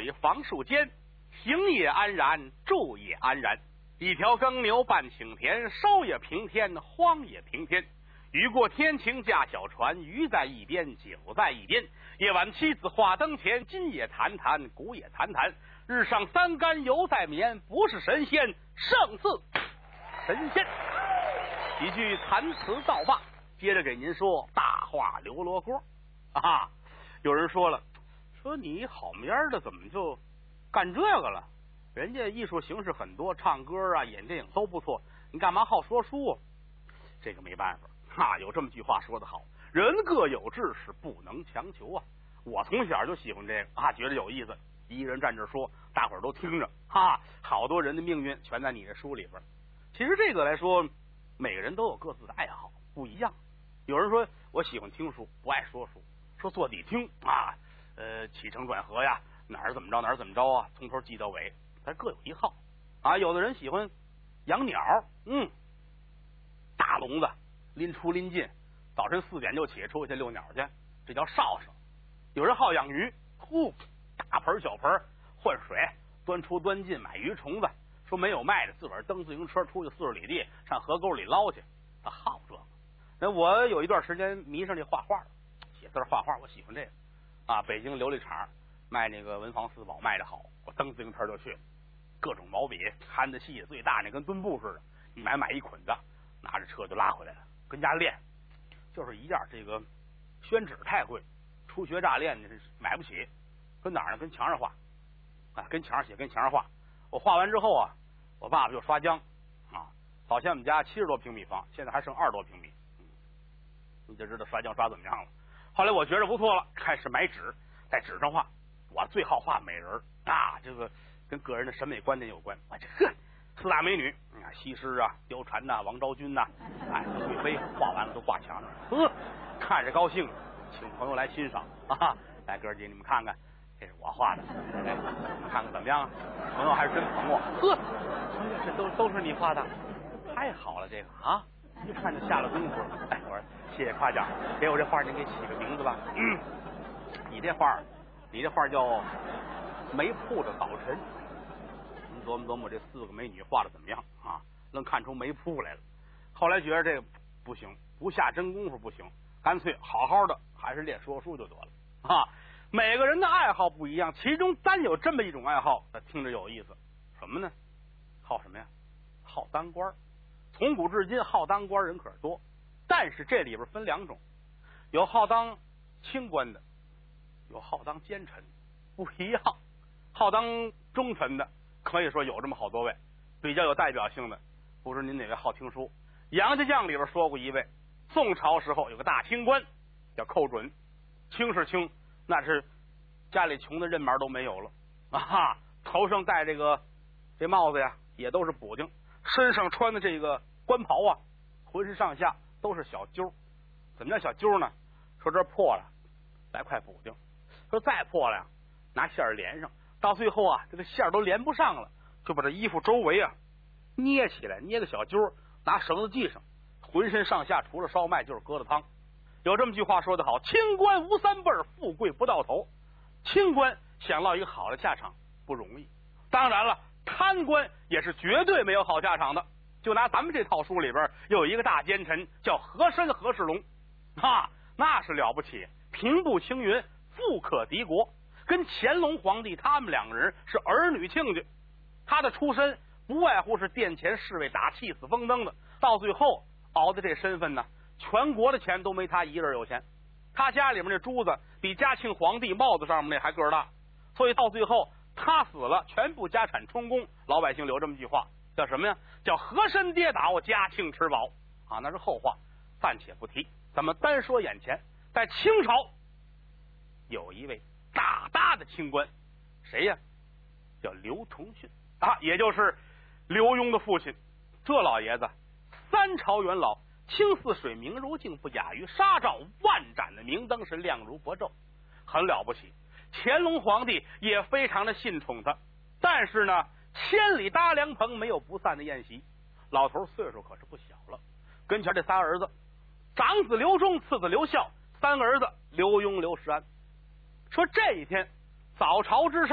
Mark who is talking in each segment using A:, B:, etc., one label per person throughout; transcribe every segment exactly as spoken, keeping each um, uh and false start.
A: 水房树间，行也安然，住也安然。一条耕牛半顷田，收也平天，荒也平天。雨过天晴驾小船，鱼在一边，酒在一边。夜晚妻子话灯前，今夜谈谈，古也谈谈。日上三竿犹在眠，不是神仙胜似神仙。几句残词造罢，接着给您说大话刘罗锅啊！有人说了，说你好面的怎么就干这个了？人家艺术形式很多，唱歌啊、演电影都不错，你干嘛好说书啊？这个没办法哈、啊，有这么句话说得好，人各有志，是不能强求啊。我从小就喜欢这个啊，觉得有意思。一个人站这说，大伙儿都听着哈、啊，好多人的命运全在你这书里边。其实这个来说，每个人都有各自的爱好，不一样。有人说我喜欢听书，不爱说书，说坐底听啊，呃，起承转合呀，哪儿怎么着哪儿怎么着啊，从头记到尾，他各有一好啊。有的人喜欢养鸟，嗯，大笼子拎出拎进，早晨四点就起出去遛鸟去，这叫哨哨。有人好养鱼，呼，大盆小盆换水，端出端进买鱼虫子，说没有卖的，自个儿蹬自行车出去四十里地上河沟里捞去，他好这个。那我有一段时间迷上这画画，写字画画，我喜欢这个啊。北京琉璃厂卖那个文房四宝卖的好，我蹬自行车就去，各种毛笔憨的细，最大那跟墩布似的，你买买一捆子，拿着车就拉回来了，跟家练。就是一件这个宣纸太贵，初学乍练买不起，跟哪儿呢？跟墙上画啊，跟墙上写，跟墙上画。我画完之后啊，我爸爸就刷浆啊。早前我们家七十多平米房，现在还剩二十多平米，嗯，你就知道刷浆刷怎么样了。后来我觉得不错了，开始买纸，在纸上画。我最好画美人啊，这个跟个人的审美观点有关。我这呵，四大美女啊，西施啊、貂蝉呐、王昭君呐、哎，贵妃画完了都挂墙上，呵，看着高兴，请朋友来欣赏啊！来，哥儿姐，你们看看，这是我画的，哎，你们看看怎么样啊？朋友还是真捧我，呵，这都都是你画的，太好了，这个啊，一看就下了功夫了。哎，我说谢谢夸奖，给我这画您给起个名字吧。嗯，你这画，你这画叫梅铺的早晨。您琢磨琢磨，这四个美女画的怎么样啊？能看出梅铺来了。后来觉得这个不行，不下真功夫不行，干脆好好的还是练说书就得了啊。每个人的爱好不一样，其中单有这么一种爱好，听着有意思。什么呢？好什么呀？好当官。从古至今，好当官人可多，但是这里边分两种，有好当清官的，有好当奸臣，不一样。好当忠臣的，可以说有这么好多位，比较有代表性的，不知您哪位好听书？杨家将里边说过一位，宋朝时候有个大清官叫寇准，清是清，那是家里穷的任毛都没有了啊，头上戴这个这帽子呀，也都是补丁，身上穿的这个官袍啊，浑身上下都是小揪。怎么叫小揪呢？说这破了，来块补丁；说再破了呀，拿线儿连上。到最后啊，这个线儿都连不上了，就把这衣服周围啊捏起来，捏个小揪，拿绳子系上，浑身上下除了烧麦就是疙瘩汤。有这么句话说得好，清官无三辈，富贵不到头。清官想落一个好的下场不容易，当然了，贪官也是绝对没有好下场的。就拿咱们这套书里边有一个大奸臣叫和珅和世龙啊，那是了不起，平步青云，富可敌国，跟乾隆皇帝他们两个人是儿女亲家。他的出身不外乎是殿前侍卫打气死风灯的，到最后熬的这身份呢，全国的钱都没他一人有钱。他家里面那珠子比嘉庆皇帝帽子上面那还个儿大，所以到最后他死了，全部家产充公。老百姓留这么句话，叫什么呀？叫和珅跌倒，嘉庆吃饱啊，那是后话，暂且不提。咱们单说眼前，在清朝有一位大大的清官，谁呀？叫刘崇训啊，也就是刘墉的父亲。这老爷子三朝元老，清似水，明如镜，不亚于纱照，万盏的明灯是亮如薄昼，很了不起。乾隆皇帝也非常的信宠他，但是呢，千里搭凉棚，没有不散的宴席。老头岁数可是不小了，跟前这仨儿子，长子刘忠，次子刘孝，三儿子刘墉、刘石安。说这一天早朝之上，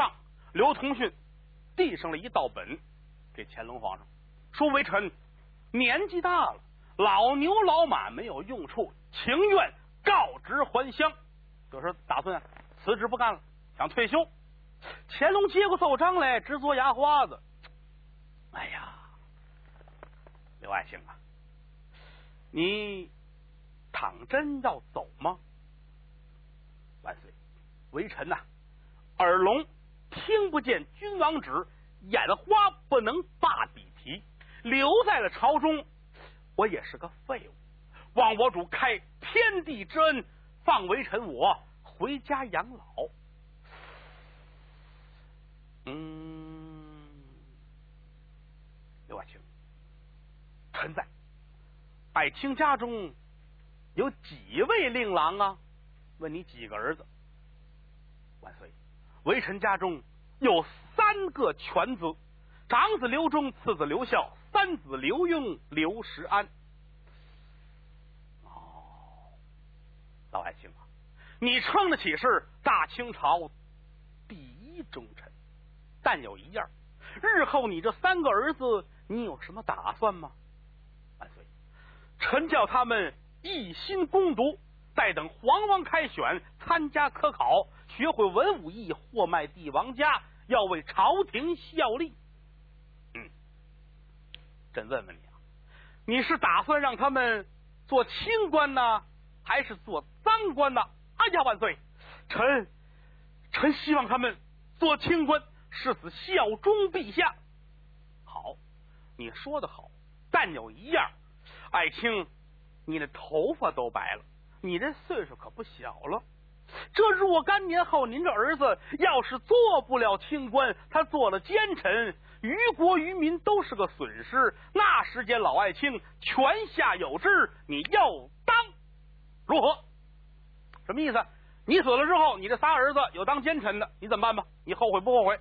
A: 刘同训递上了一道本给乾隆皇上，说微臣年纪大了，老牛老马没有用处，情愿告职还乡，就是打算辞职不干了，想退休。乾隆接过奏章来，直嘬牙花子。哎呀，刘爱卿啊，你倘真要走吗？万岁，微臣呐、啊，耳聋听不见君王旨，眼花不能罢笔题，留在了朝中，我也是个废物。望我主开天地之恩，放微臣我回家养老。嗯，刘爱卿，臣在。爱卿家中有几位令郎啊？问你几个儿子？万岁，微臣家中有三个犬子，长子刘忠，次子刘孝，三子刘墉、刘石安。哦，老爱卿啊，你称得起是大清朝第一忠臣，但有一样，日后你这三个儿子，你有什么打算吗？万岁，臣叫他们一心攻读，待等皇王开选，参加科考，学会文武艺，货卖帝王家，要为朝廷效力。嗯，朕问问你啊，你是打算让他们做清官呢，还是做赃官呢？哎呀，万岁，臣臣希望他们做清官，誓死效忠陛下。好，你说的好，但有一样，爱卿，你的头发都白了，你这岁数可不小了。这若干年后，您这儿子要是做不了清官，他做了奸臣，于国于民都是个损失。那时间，老爱卿泉下有知，你要当如何？什么意思？你死了之后，你这仨儿子有当奸臣的，你怎么办吧？你后悔不后悔？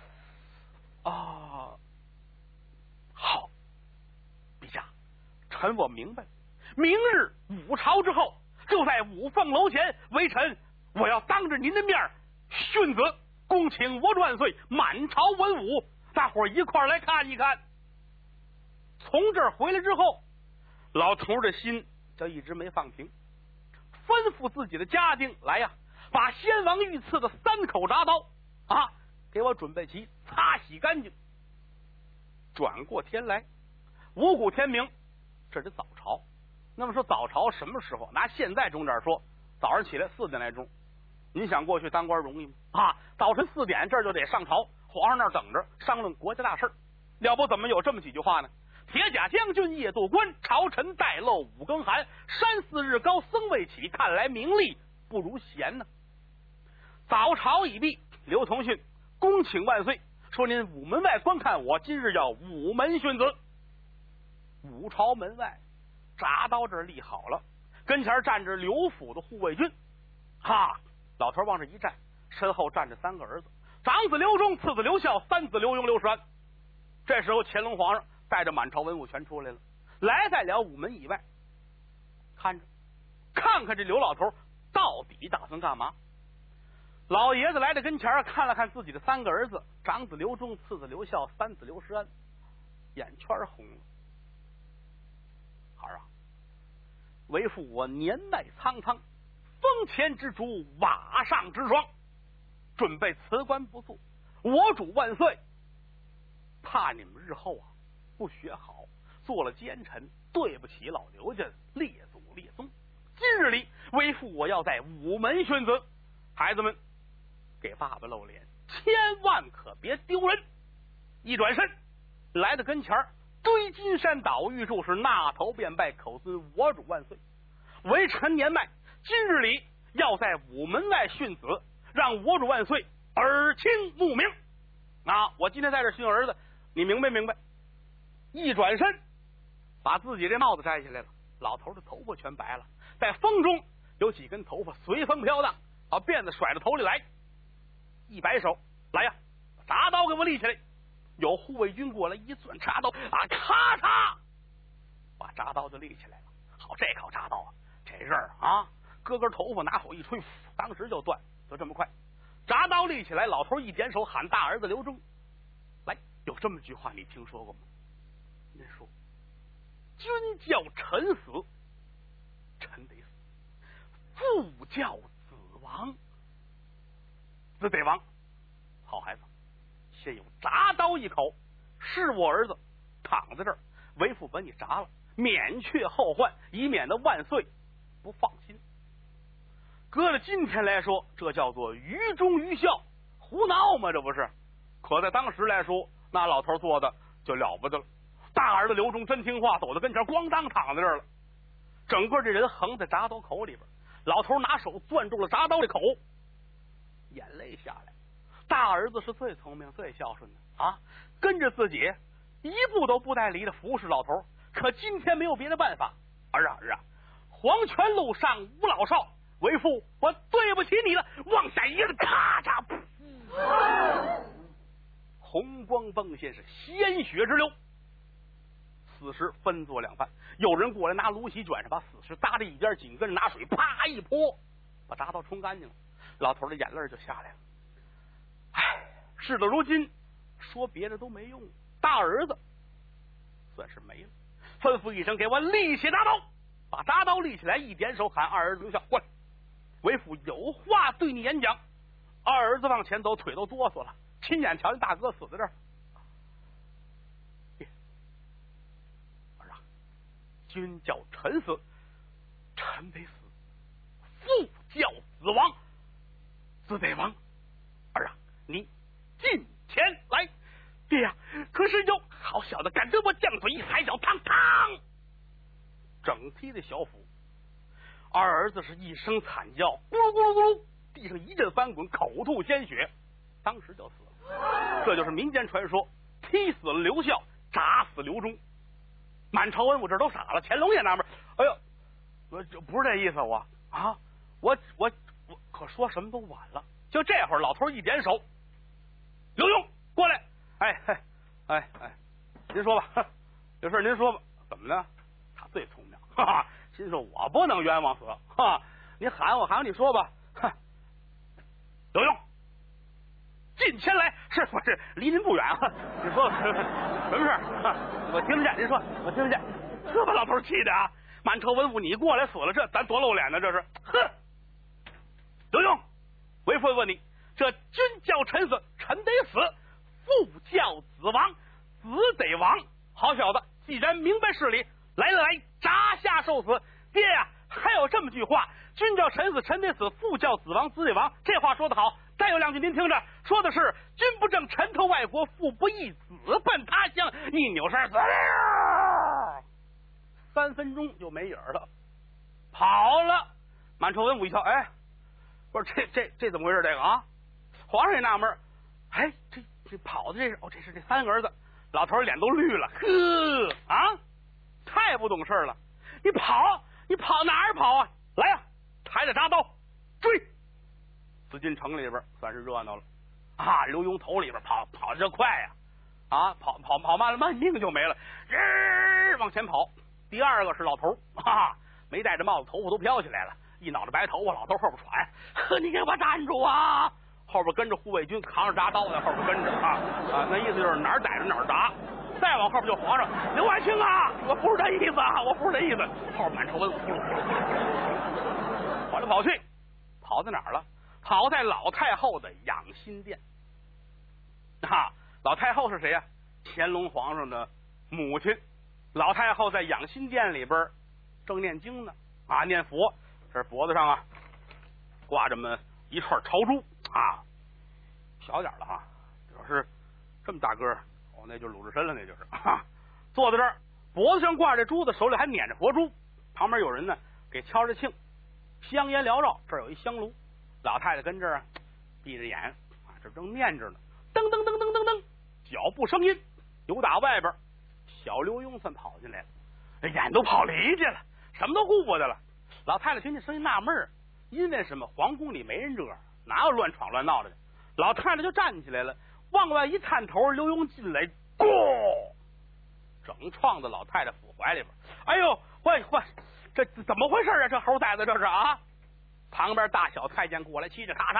A: 啊，好，陛下，臣我明白。明日午朝之后，就在五凤楼前，微臣我要当着您的面训子，恭请我万岁，满朝文武大伙一块来看一看。从这儿回来之后，老头的心就一直没放平，吩咐自己的家丁来呀，把先王御赐的三口铡刀啊，给我准备齐，擦洗干净。转过天来，五谷天明，这是早朝。那么说早朝什么时候？拿现在钟点说，早上起来四点来钟。您想过去当官容易吗？啊，早晨四点这儿就得上朝，皇上那儿等着商论国家大事。要不怎么有这么几句话呢？铁甲将军夜渡关，朝臣待漏五更寒。山寺日高僧未起，看来名利不如闲呢。早朝已毕，刘同训恭请万岁，说您午门外观看我，今日要午门训子。午朝门外，铡刀这儿立好了，跟前站着刘府的护卫军。哈，老头往这一站，身后站着三个儿子，长子刘忠，次子刘孝，三子刘墉、刘石安。这时候乾隆皇上带着满朝文武全出来了，来在了午门以外，看着看看这刘老头到底打算干嘛。老爷子来到跟前，看了看自己的三个儿子，长子刘忠，次子刘孝，三子刘石安，眼圈红了。孩儿啊，为父我年迈苍苍，风前之烛，瓦上之霜，准备辞官不做。我主万岁，怕你们日后啊不学好，做了奸臣，对不起老刘家列祖列宗。今日里，为父我要在午门训子，孩子们给爸爸露脸，千万可别丢人。一转身来到跟前，追金山倒玉柱，是那头便拜，口尊我主万岁。微臣年迈，今日里要在午门外训子，让我主万岁耳听目明。啊，我今天在这训儿子，你明白明白？一转身把自己这帽子摘下来了，老头的头发全白了，在风中有几根头发随风飘荡，把辫子甩到头里来，一摆手，来呀，把铡刀给我立起来。有护卫军过来，一攥铡刀啊，咔嚓，把铡刀就立起来了。好，这口铡刀啊，这刃啊，割根头发拿手一吹，当时就断，就这么快。 铡刀立起来，老头一点手喊大儿子刘忠来。有这么句话你听说过吗？您说君叫臣死，臣得死；父叫子亡，子得亡。好孩子，先有铡刀一口，是我儿子躺在这儿，为父把你铡了，免却后患，以免得万岁不放心。搁了今天来说，这叫做愚忠愚孝，胡闹嘛，这不是？可在当时来说，那老头做的就了不得了。大儿子刘忠真听话，走到跟前，咣当躺在这儿了，整个这人横在铡刀口里边。老头拿手攥住了铡刀的口，眼泪下来。大儿子是最聪明最孝顺的啊，跟着自己一步都不带离的服侍老头。可今天没有别的办法，儿啊儿啊，黄泉路上无老少，为父我对不起你了。往下一个咔嚓，红光迸现，是鲜血直流。死尸分作两半，有人过来拿芦席卷上，把死尸搭在一边，紧跟着拿水啪一泼，把铡刀冲干净了。老头的眼泪就下来了。唉，事到如今，说别的都没用，大儿子算是没了。吩咐一声，给我立起铡刀。把铡刀立起来，一点手喊二儿子刘孝过来，为父有话对你演讲。二儿子往前走，腿都哆嗦了，亲眼瞧见大哥死在这儿。儿啊，君叫臣死，臣得死；父叫子亡，子得亡。儿啊，你近前来。爹呀，可是有好小的，敢跟我犟嘴，一抬脚，嘡嘡，整踢的小腹。二儿子是一声惨叫，咕噜咕噜咕噜，地上一阵翻滚，口吐鲜血，当时就死了。这就是民间传说，踢死了刘孝，铡死刘忠。满朝文武这都傻了，乾隆也纳闷，哎呦，我这不是这意思，我啊，我我我可说什么都晚了。就这会儿，老头一点手，刘墉过来。哎哎哎哎，您说吧，有事您说吧。怎么呢？他最聪明，哈哈，心说我不能冤枉死，哈，你喊我喊我，你说吧。哼，刘墉，近前来。是不是离您不远啊？你说什么事儿？我听得见，您说我听得见。这把老头气的啊！满朝文武你过来死了，这咱多露脸呢，这是。哼，刘墉，为父问你，这君叫臣死，臣得死；父叫子亡，子得亡。好小子，既然明白事理，来来来，铡下受死。爹呀、啊，还有这么句话：君叫臣死，臣得死；父叫子亡，子得亡。这话说得好。再有两句您听着，说的是君不正，臣投外国；父不义，子奔他乡。一扭身死了，三分钟就没影了，跑了。满朝文武一瞧，哎，不是这这这怎么回事？这个啊，皇上也纳闷，哎，这这跑的这是哦，这是这三个儿子。老头脸都绿了，呵啊，太不懂事了！你跑，你跑哪儿跑啊？来呀、啊，抬着铡刀追！紫禁城里边算是热闹了啊！刘墉头里边跑跑这快呀、啊，啊，跑跑跑慢了，慢命就没了，日往前跑。第二个是老头啊，没戴着帽子，头发都飘起来了，一脑袋白头发，老头后边喘，呵，你给我站住啊！后边跟着护卫军扛着铡刀在后边跟着啊啊，那意思就是哪儿逮着哪儿铡。再往后边就皇上刘爱卿啊，我不是这意思啊，我不是这意思。后边满朝文武跑来跑去，跑在哪儿了？跑在老太后的养心殿。啊，老太后是谁呀、啊？乾隆皇上的母亲。老太后在养心殿里边正念经呢，啊，念佛。这脖子上啊挂这么一串朝珠啊，小点了哈，主要是这么大个儿，哦，那就是鲁智深了，那就是。啊、坐在这儿，脖子上挂着珠子，手里还捻着佛珠，旁边有人呢给敲着磬，香烟缭绕。这儿有一香炉，老太太跟这儿闭着眼啊，这正念着呢。噔噔噔噔噔噔，脚步声音由打外边，小刘墉算跑进来了，眼都跑离去了，什么都顾不得了。老太太听见声音纳闷儿，因为什么？皇宫里没人这样，哪有乱闯乱闹的？老太太就站起来了，往外一探头，刘墉进来，咣，整撞到老太太腹怀里边。哎呦，喂喂，这怎么回事啊？这猴崽子这是啊！旁边大小太监过来，嘁哧咔嚓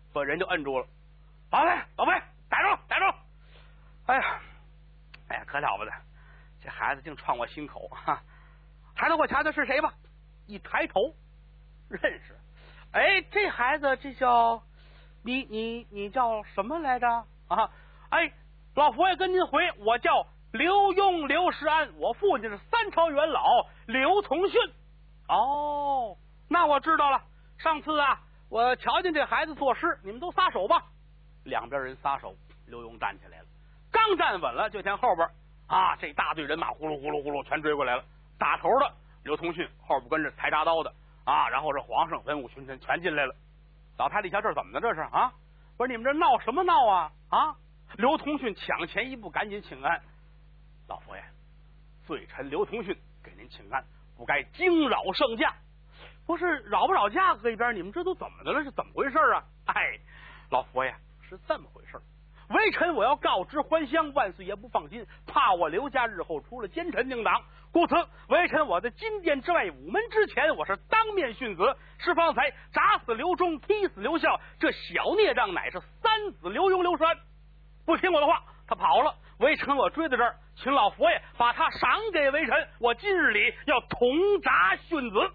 A: 把人就摁住了。老魏，老魏，逮住，逮住！哎呀，哎呀，可了不得，这孩子竟闯我心口哈！抬头给我瞧瞧是谁吧？一抬头，认识。哎，这孩子这叫你你你叫什么来着啊？哎，老佛爷跟您回，我叫刘墉刘世安，我父亲是三朝元老刘从训。哦，那我知道了。上次啊，我瞧见这孩子作诗，你们都撒手吧。两边人撒手，刘墉站起来了，刚站稳了，就见后边啊，这大队人马呼噜呼噜呼噜全追过来了。打头的刘从训，后边跟着抬铡刀的啊，然后这皇上、文武群臣全进来了。老太太一瞧，这是怎么的？这是啊？不是你们这闹什么闹啊？啊！刘从训抢前一步，赶紧请安。老佛爷，罪臣刘从训给您请安，不该惊扰圣驾。不是扰不扰驾搁一边，你们这都怎么的了？是怎么回事啊？哎，老佛爷是这么回事。微臣我要告知还乡，万岁爷不放心，怕我刘家日后出了奸臣佞党，故此微臣我在金殿之外午门之前，我是当面训子。是方才铡死刘忠，踢死刘孝，这小孽障乃是三子刘墉、刘栓，不听我的话，他跑了。微臣我追到这儿，请老佛爷把他赏给微臣，我今日里要统铡训子。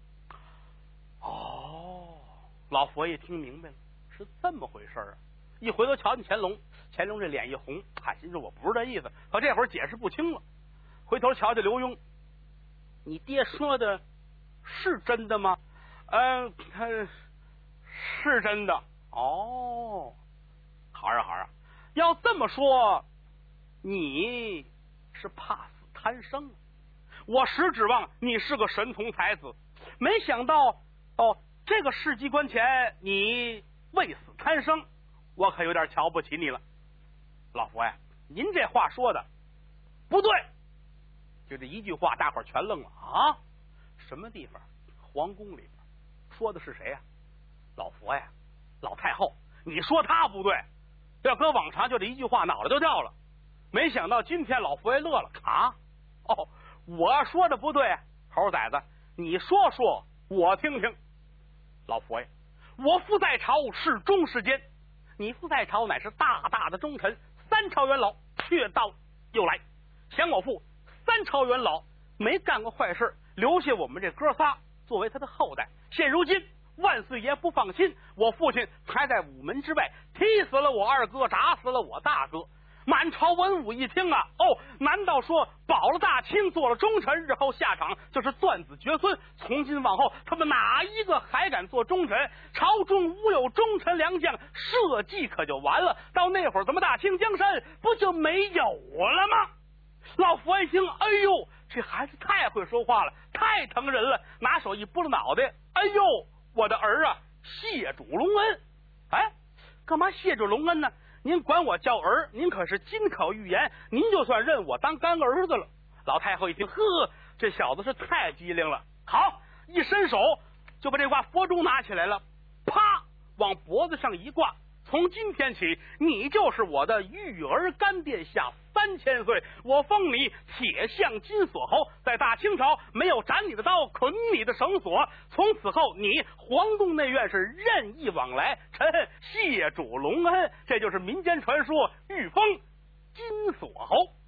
A: 哦，老佛爷听明白了，是这么回事啊！一回头瞧见乾隆，乾隆这脸一红，他心说我不是这意思，可这会儿解释不清了。回头瞧见刘墉，你爹说的是真的吗？嗯、呃，是真的。哦，好啊好啊，要这么说，你是怕死贪生，我实指望你是个神童才子，没想到哦，这个世机关前你为死贪生，我可有点瞧不起你了。老佛爷，您这话说的不对。就这一句话，大伙儿全愣了啊！什么地方？皇宫里边。说的是谁呀、啊？老佛爷，老太后。你说他不对，要搁往常就这一句话，脑袋就掉了。没想到今天老佛爷乐了啊！哦，我说的不对，猴崽子，你说说我听听。老佛爷，我父在朝是忠是奸，你父在朝乃是大大的忠臣，三朝元老却到又来，想我父三朝元老没干过坏事，留下我们这哥仨作为他的后代。现如今万岁爷不放心，我父亲还在午门之外踢死了我二哥，铡死了我大哥。满朝文武一听啊，哦，难道说保了大清，做了忠臣，日后下场就是断子绝孙？从今往后，他们哪一个还敢做忠臣？朝中无有忠臣良将，社稷可就完了。到那会儿，咱们大清江山不就没有了吗？老佛爷一听，哎呦，这孩子太会说话了，太疼人了，拿手一拨了脑袋，哎呦，我的儿啊，谢主隆恩！哎，干嘛谢主隆恩呢？您管我叫儿，您可是金口玉言，您就算认我当干儿子了。老太后一听，呵，这小子是太机灵了。好，一伸手就把这挂佛珠拿起来了，啪，往脖子上一挂。从今天起，你就是我的育儿干殿下三千岁，我封你铁象金锁侯，在大清朝没有斩你的刀，捆你的绳索。从此后，你皇宫内院是任意往来，臣谢主隆恩。这就是民间传说，御封金锁侯。